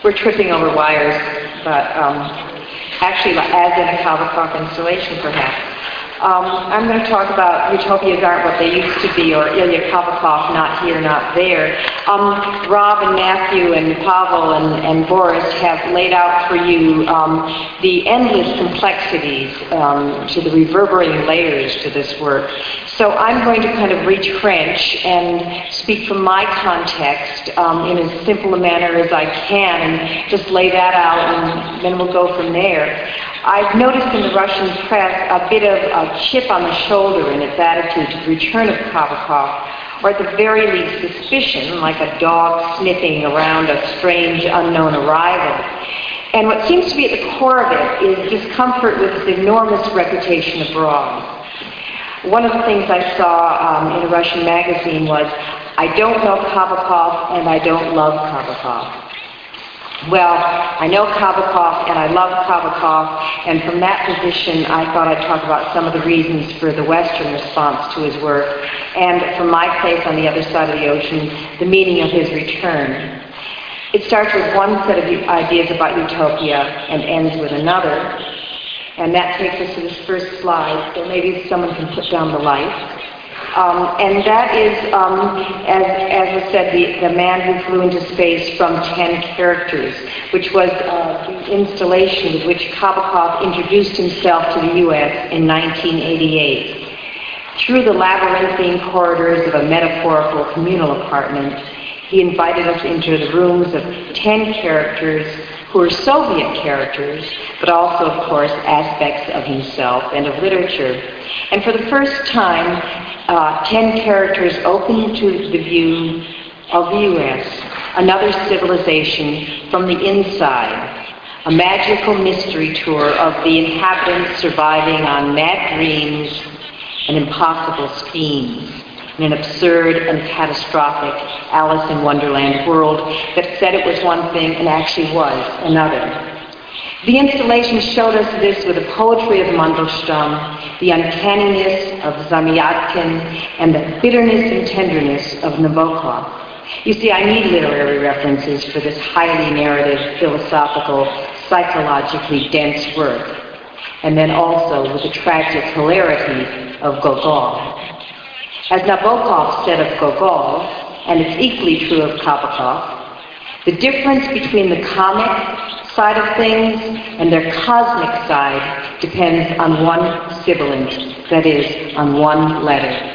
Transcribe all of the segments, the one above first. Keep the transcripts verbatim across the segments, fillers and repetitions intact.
we're tripping over wires, but um, actually as in a Kabakov installation perhaps. Um, I'm going to talk about utopias aren't what they used to be, or Ilya Kabakov, not here, not there. Um, Rob and Matthew and Pavel and, and Boris have laid out for you um, the endless complexities um, to the reverberating layers to this work. So I'm going to kind of retrench and speak from my context um, in as simple a manner as I can, and just lay that out, and then we'll go from there. I've noticed in the Russian press a bit of a chip on the shoulder in its attitude to the return of Kabakov, or at the very least suspicion, like a dog sniffing around a strange, unknown arrival. And what seems to be at the core of it is discomfort with his enormous reputation abroad. One of the things I saw um, in a Russian magazine was, "I don't know Kabakov and I don't love Kabakov." Well, I know Kabakov and I love Kabakov, and from that position I thought I'd talk about some of the reasons for the Western response to his work, and from my place on the other side of the ocean, the meaning of his return. It starts with one set of ideas about utopia and ends with another, and that takes us to this first slide, so maybe someone can put down the light. Um, and that is, um, as, as was said, the, the man who flew into space from ten characters, which was uh, the installation with which Kabakov introduced himself to the U S in nineteen eighty-eight. Through the labyrinthine corridors of a metaphorical communal apartment, he invited us into the rooms of ten characters who are Soviet characters, but also, of course, aspects of himself and of literature. And for the first time, uh, ten characters open to the view of the U S, another civilization from the inside, a magical mystery tour of the inhabitants surviving on mad dreams and impossible schemes, in an absurd and catastrophic Alice in Wonderland world that said it was one thing and actually was another. The installation showed us this with the poetry of Mandelstam, the uncanniness of Zamyatkin, and the bitterness and tenderness of Nabokov. You see, I need literary references for this highly narrative, philosophical, psychologically dense work, and then also with the tragic hilarity of Gogol. As Nabokov said of Gogol, and it's equally true of Kabakov, the difference between the comic side of things and their cosmic side depends on one sibilant, that is, on one letter.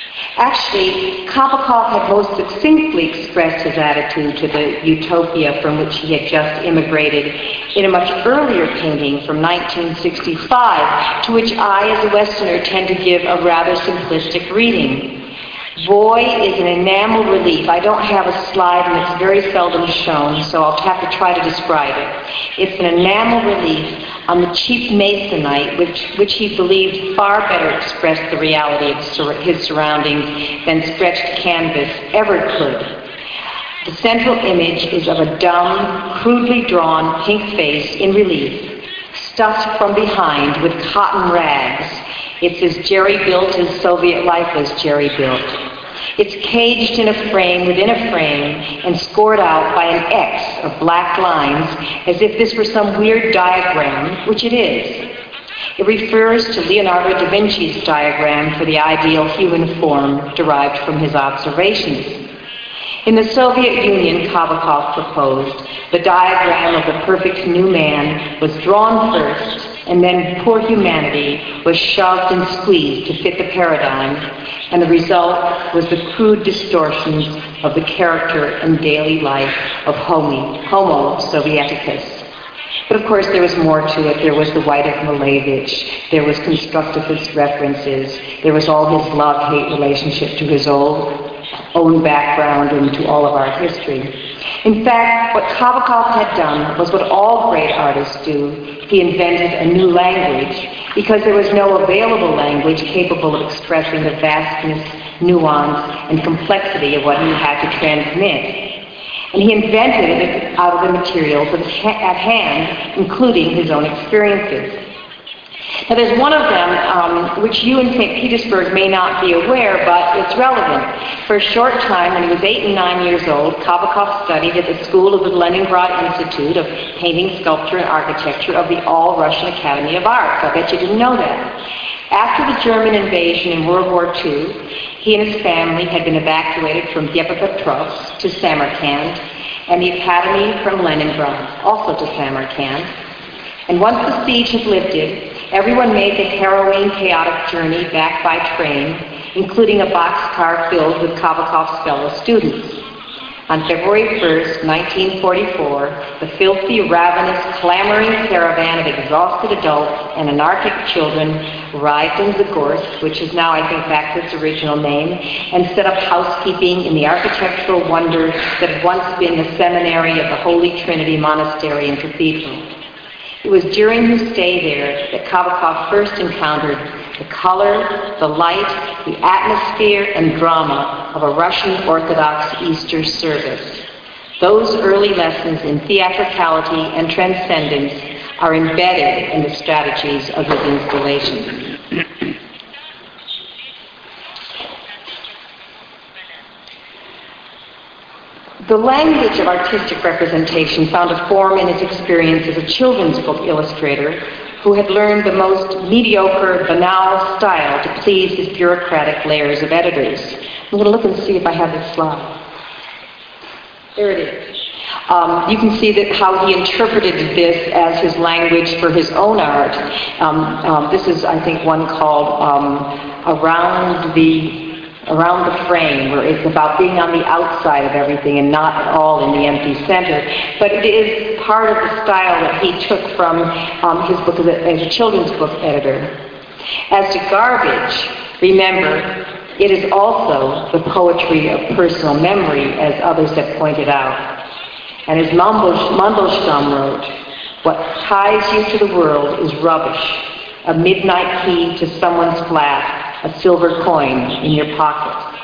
Actually, Kabakov had most succinctly expressed his attitude to the utopia from which he had just immigrated in a much earlier painting from nineteen sixty-five, to which I, as a Westerner, tend to give a rather simplistic reading. Boy is an enamel relief. I don't have a slide, and it's very seldom shown, so I'll have to try to describe it. It's an enamel relief on the cheap masonite, which, which he believed far better expressed the reality of his surroundings than stretched canvas ever could. The central image is of a dumb, crudely drawn pink face in relief, stuffed from behind with cotton rags. It's as jerry-built as Soviet life was jerry-built. It's caged in a frame within a frame and scored out by an X of black lines as if this were some weird diagram, which it is. It refers to Leonardo da Vinci's diagram for the ideal human form derived from his observations. In the Soviet Union, Kabakov proposed, the diagram of the perfect new man was drawn first, and then poor humanity was shoved and squeezed to fit the paradigm, and the result was the crude distortions of the character and daily life of Homo, Homo Sovieticus. But of course there was more to it. There was the White of Malevich, there was constructivist references, there was all his love-hate relationship to his old own background and to all of our history. In fact, what Kabakov had done was what all great artists do. He invented a new language because there was no available language capable of expressing the vastness, nuance, and complexity of what he had to transmit. And he invented it out of the materials at hand, including his own experiences. Now, there's one of them um, which you in Saint Petersburg may not be aware, but it's relevant. For a short time, when he was eight and nine years old, Kabakov studied at the school of the Leningrad Institute of Painting, Sculpture, and Architecture of the All-Russian Academy of Arts. I bet you didn't know that. After the German invasion in World War Two, he and his family had been evacuated from Dnipropetrovsk to Samarkand, and the academy from Leningrad, also to Samarkand. And once the siege had lifted, everyone made the harrowing, chaotic journey back by train, including a boxcar filled with Kabakov's fellow students. On February first, nineteen forty-four, the filthy, ravenous, clamoring caravan of exhausted adults and anarchic children arrived in Zagorsk, which is now, I think, back to its original name, and set up housekeeping in the architectural wonder that had once been the seminary of the Holy Trinity Monastery and Cathedral. It was during his stay there that Kabakov first encountered the color, the light, the atmosphere, and drama of a Russian Orthodox Easter service. Those early lessons in theatricality and transcendence are embedded in the strategies of his installations. The language of artistic representation found a form in his experience as a children's book illustrator who had learned the most mediocre, banal style to please his bureaucratic layers of editors. I'm going to look and see if I have this slide. There it is. Um, you can see that how he interpreted this as his language for his own art. Um, um, this is, I think, one called um, Around the Around the Frame, where it's about being on the outside of everything and not at all in the empty center. But it is part of the style that he took from um, his book as a, as a children's book editor. As to garbage, remember, it is also the poetry of personal memory, as others have pointed out. And as Mandelstam wrote, what ties you to the world is rubbish, a midnight key to someone's flat, a silver coin in your pocket.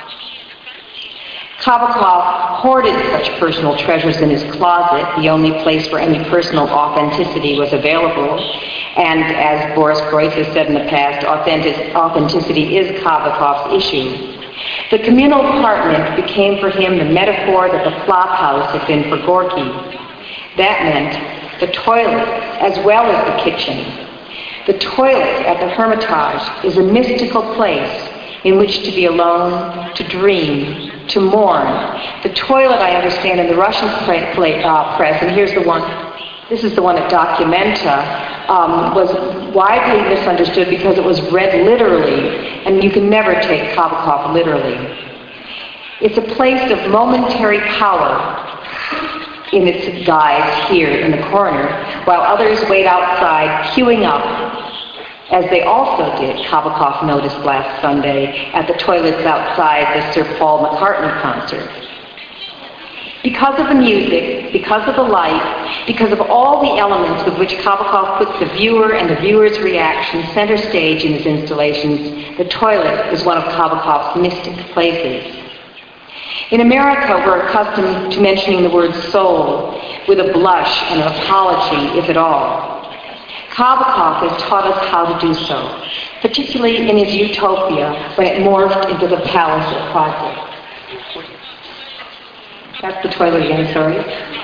Kabakov hoarded such personal treasures in his closet, the only place where any personal authenticity was available. And as Boris Groys has said in the past, authentic, authenticity is Kabakov's issue. The communal apartment became for him the metaphor that the flop house had been for Gorky. That meant the toilet as well as the kitchen. The toilet at the Hermitage is a mystical place in which to be alone, to dream, to mourn. The toilet, I understand, in the Russian pre- play, uh, press, and here's the one, this is the one at Documenta, um, was widely misunderstood because it was read literally, and you can never take Kabakov literally. It's a place of momentary power in its guise here in the corner, while others wait outside, queuing up, as they also did, Kabakov noticed last Sunday, at the toilets outside the Sir Paul McCartney concert. Because of the music, because of the light, because of all the elements with which Kabakov puts the viewer and the viewer's reaction center stage in his installations, the toilet is one of Kabakov's mystic places. In America, we're accustomed to mentioning the word soul with a blush and an apology, if at all. Kabakov has taught us how to do so, particularly in his Utopia, when it morphed into the Palace of Project. That's the toilet again, sorry.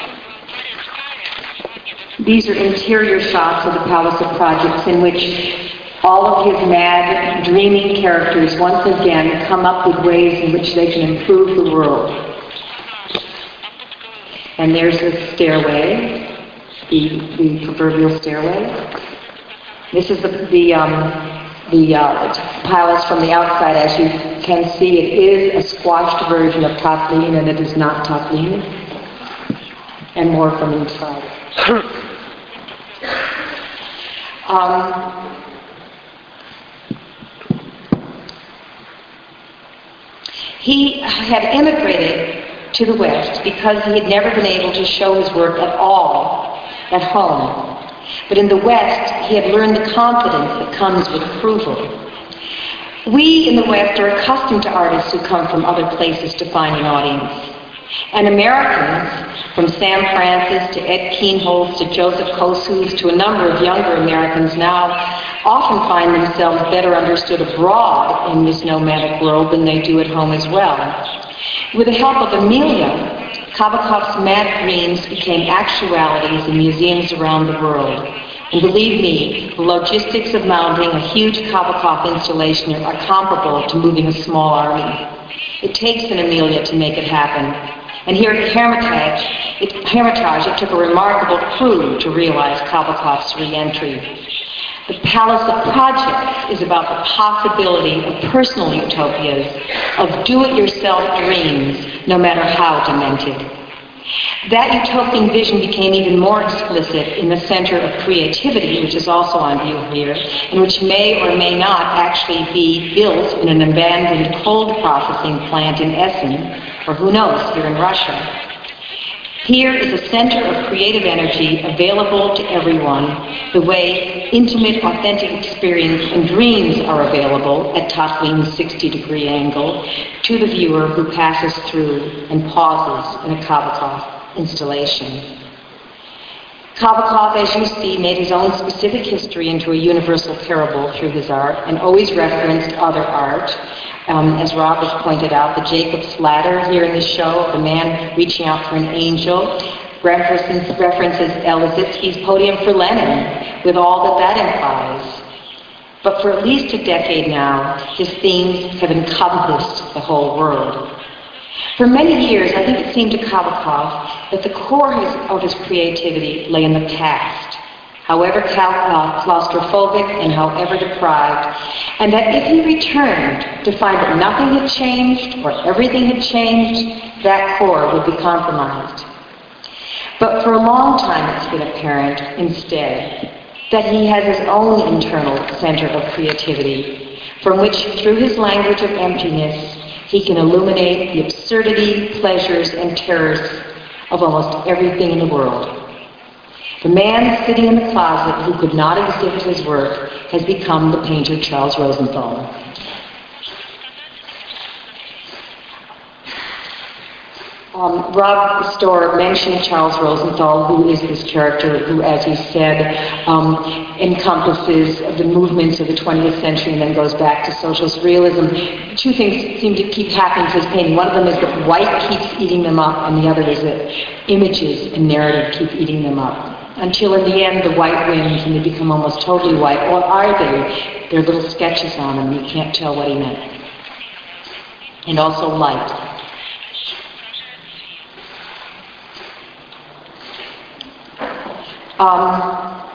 These are interior shots of the Palace of Projects in which all of his mad, dreaming characters once again come up with ways in which they can improve the world. And there's the stairway. The, the proverbial stairway. This is the the, um, the uh, palace from the outside. As you can see, it is a squashed version of Tatlin, and it is not Tatlin. And more from inside. um, he had immigrated to the West because he had never been able to show his work at all at home. But in the West, he had learned the confidence that comes with approval. We in the West are accustomed to artists who come from other places to find an audience. And Americans, from Sam Francis to Ed Keenholz to Joseph Kosuth to a number of younger Americans now, often find themselves better understood abroad in this nomadic world than they do at home as well. With the help of Amelia, Kabakov's mad dreams became actualities in museums around the world. And believe me, the logistics of mounting a huge Kabakov installation are comparable to moving a small army. It takes an Amelia to make it happen. And here at Hermitage, it, Hermitage, it took a remarkable crew to realize Kabakov's re-entry. The Palace of Projects is about the possibility of personal utopias, of do-it-yourself dreams, no matter how demented. That utopian vision became even more explicit in the Center of Creativity, which is also on view here, and which may or may not actually be built in an abandoned cold processing plant in Essen, or who knows, here in Russia. Here is a center of creative energy available to everyone, the way intimate, authentic experience and dreams are available at Tatlin's sixty degree angle to the viewer who passes through and pauses in a Kabakov installation. Kabakov, as you see, made his own specific history into a universal parable through his art and always referenced other art. Um, as Rob has pointed out, the Jacob's Ladder here in the show, the man reaching out for an angel, references, references El Lissitzky's Podium for Lenin, with all that that implies. But for at least a decade now, his themes have encompassed the whole world. For many years, I think it seemed to Kabakov that the core of his creativity lay in the past, however claustrophobic and however deprived, and that if he returned to find that nothing had changed or everything had changed, that core would be compromised. But for a long time it's been apparent, instead, that he has his own internal center of creativity, from which, through his language of emptiness, he can illuminate the absurdity, pleasures, and terrors of almost everything in the world. The man sitting in the closet who could not exhibit his work has become the painter Charles Rosenthal. Um, Rob Storr mentioned Charles Rosenthal, who is this character who, as he said, um, encompasses the movements of the twentieth century and then goes back to socialist realism. Two things seem to keep happening to his painting. One of them is that white keeps eating them up, and the other is that images and narrative keep eating them up. Until in the end the white wins and they become almost totally white. Or are they? There are little sketches on them. You can't tell what he meant. And also light. Um,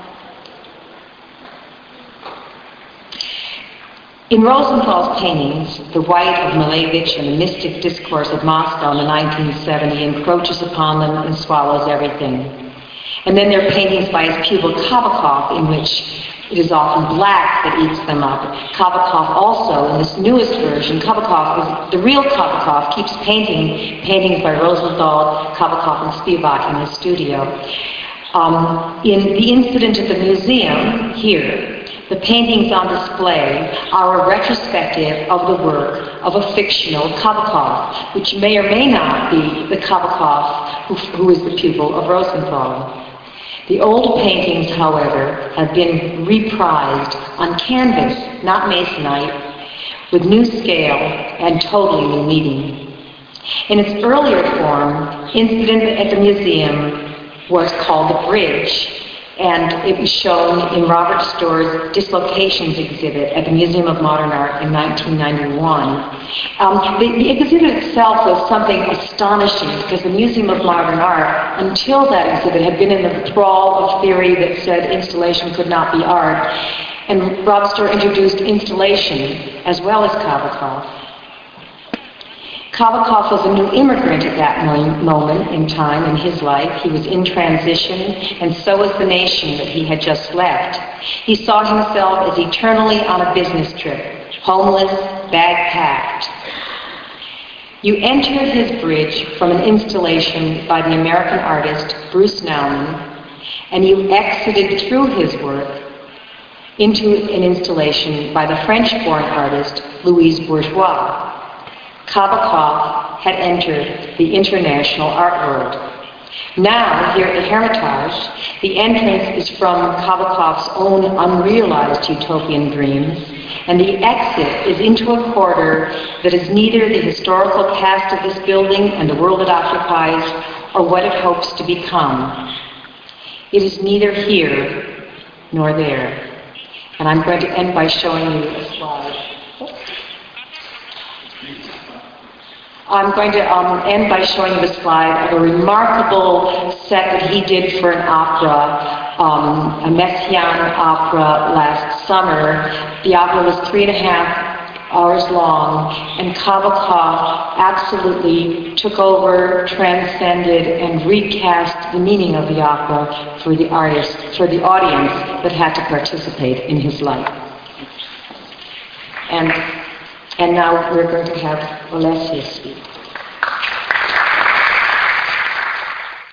in Rosenthal's paintings, the white of Malevich and the mystic discourse of Moscow in the nineteen seventies encroaches upon them and swallows everything. And then there are paintings by his pupil Kabakov, in which it is often black that eats them up. Kabakov also, in this newest version, Kabakov, is, the real Kabakov, keeps painting paintings by Rosenthal, Kabakov, and Spivak in his studio. Um, in the incident at the museum here, the paintings on display are a retrospective of the work of a fictional Kabakov, which may or may not be the Kabakov who, who is the pupil of Rosenthal. The old paintings, however, have been reprised on canvas, not masonite, with new scale and totally new meaning. In its earlier form, Incident at the Museum was called The Bridge, and it was shown in Robert Storr's Dislocations exhibit at the Museum of Modern Art in nineteen ninety-one. Um, the, the exhibit itself was something astonishing because the Museum of Modern Art, until that exhibit, had been in the thrall of theory that said installation could not be art. And Rob Storr introduced installation as well as Kabakov. Kabakov was a new immigrant at that moment in time in his life. He was in transition, and so was the nation that he had just left. He saw himself as eternally on a business trip, homeless, bag packed. You entered his bridge from an installation by the American artist Bruce Nauman, and you exited through his work into an installation by the French-born artist Louise Bourgeois. Kabakov had entered the international art world. Now, here at the Hermitage, the entrance is from Kabakov's own unrealized utopian dreams, and the exit is into a corridor that is neither the historical past of this building and the world it occupies, or what it hopes to become. It is neither here nor there. And I'm going to end by showing you a slide. I'm going to um, end by showing you a slide of a remarkable set that he did for an opera, um, a Messiaen opera last summer. The opera was three and a half hours long, and Kabakov absolutely took over, transcended, and recast the meaning of the opera for the artist, for the audience that had to participate in his life. And And now we're going to have Olesya speak.